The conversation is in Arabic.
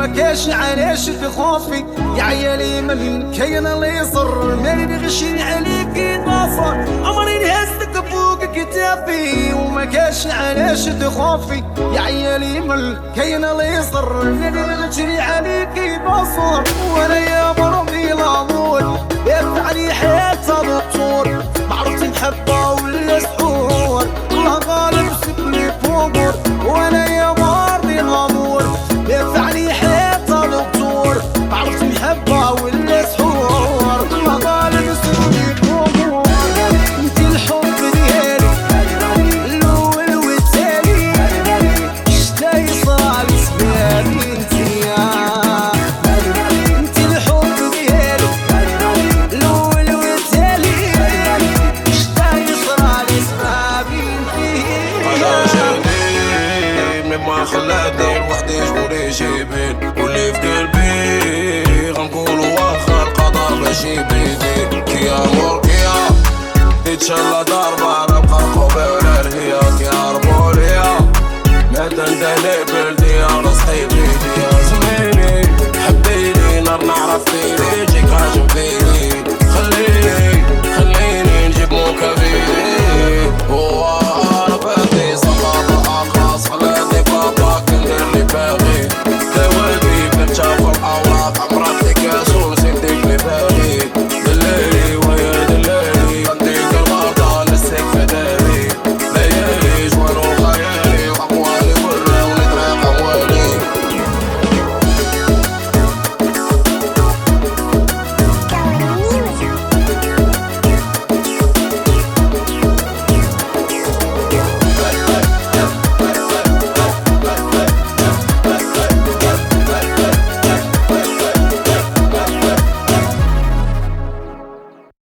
كاش علاش تخافي يا عيالي من كاين اللي يصر ما نغشي عليك ناصر عمري نهزك فوق كتافي وما كاش علاش تخافي يا عيالي من كاين اللي يصر ما نغشي عليك ناصر وانا يا مرضي العمود يدفعني حتى دكتور ما عرفت نحبها ولا سحور الله غالب سكني فوقور وانا يا مرضي العمود يدفعني حتى دكتور ما عرفت نحبها ولا سحور الله غالب سكني فوقور انت الحب ديالي الاول والتالي شتا يصال سبابي انتيا انت الحب ديالي الاول والتالي شتا يصال سبابي انتيا انا جديد مما خلاتني لوحدي جبولي جيبين واللي في قلبي غنقولو واخا القدر ماشي بيدي كي امور كيا تتشلى ضربة نبقى رقوبي ولا رهيا كي هربو ليا ما تندهني بلدي راسي بيدي زميني حبيني نار نعرف فيني